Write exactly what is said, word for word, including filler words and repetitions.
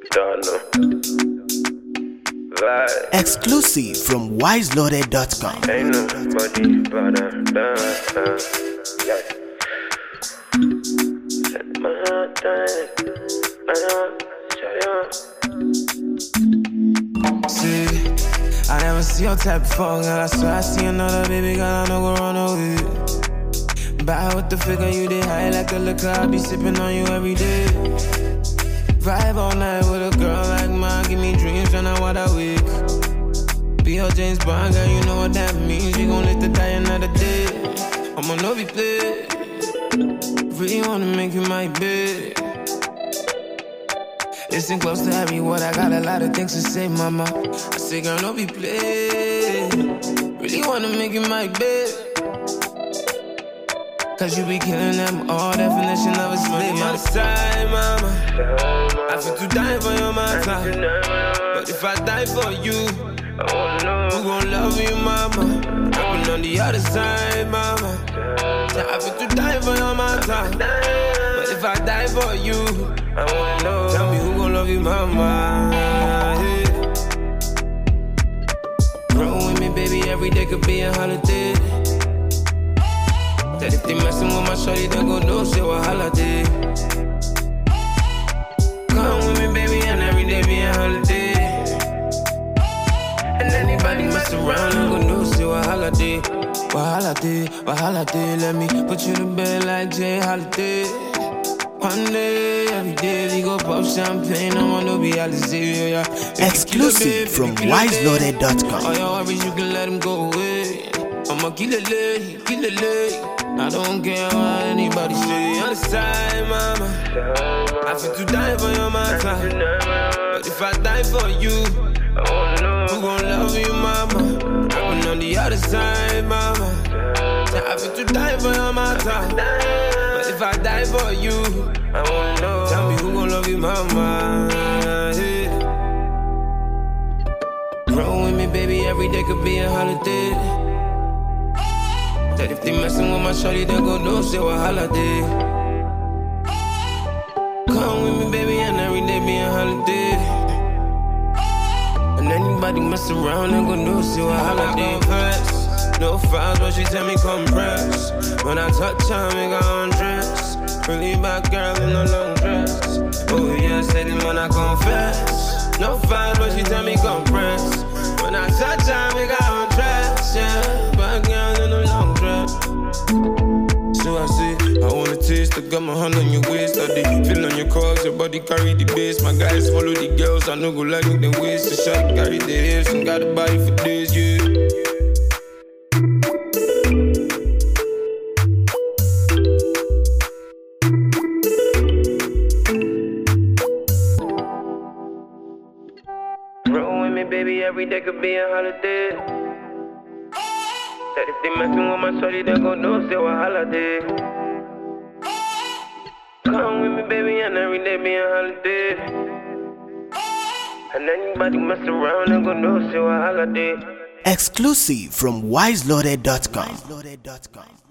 Exclusive from wise loaded dot com. Ain't nobody but a dance. Set my heart down. See, I never see your type before, girl. I swear I see another baby girl, I know go run away. Bad with the figure, you did high like a liquor. I be sipping on you every day. Vibe all night with a girl like mine. Give me dreams when I wide awake. Be your James Bond, girl, you know what that means. You gon' live to die another day. I'ma know be play. Really wanna make you my babe. Listen close to every word, I got a lot of things to say, mama. I say, girl, don't be play. Really wanna make you my babe. Cause you be killing them, all definition of a slave. On the side, mama, I feel to die for your matter. But if I die for you, who gon' love you, mama? I've been on the other side, mama. I feel to die for your matter. But if I die for you, I wanna know. Tell me who gon' love you, mama. Yeah. Roll with me, baby, every day could be a holiday. That if they messin' with my shorty, they gon' know shit what holiday. Come with me, baby, and every day be a holiday. And anybody mess around, they gon' know shit what holiday. What holiday, what holiday, let me put you to bed like Jay Holiday. One day, every day, we go pop champagne. I wanna be Alizé, yeah. Exclusive from wise loaded dot com. All your worries, you can let them go away. I'ma kill it late, kill it late. I don't care what anybody say. On the side, mama, I feel to die for your matter. But if I die for you, who gon' love you, mama? I've been on the other side, mama. I feel to die for your matter. But if I die for you, I wanna know. Tell me who gon' love you, mama. Yeah. Roll with me, baby, every day could be a holiday. That if they messin' with my shorty, they gon' know shit what holiday. Come with me, baby, and every day be a holiday. And anybody mess around, they gon' know shit what holiday. Fast, no files, but she tell me compress. When I touch her, make her undress. Really bad girl in a long dress. Oh yeah, steady when I confess. No files, but she tell me compress. When I touch her, make her undress. Yeah, bad girl in a long dress. So I say, I wanna taste. I got my hand on your waist. I dey feel on your calls, your body carry the bass. My guys follow the girls, I know go like me the waist. The shot carry the hips, and got a body for days, yeah. Roll with me, baby, every day could be a holiday. That if they messin' with my shorty, they gon' know say what holiday. Come with me, baby, and every day be a holiday. And anybody mess around, they gon' know say what holiday. Exclusive from wise loaded dot com.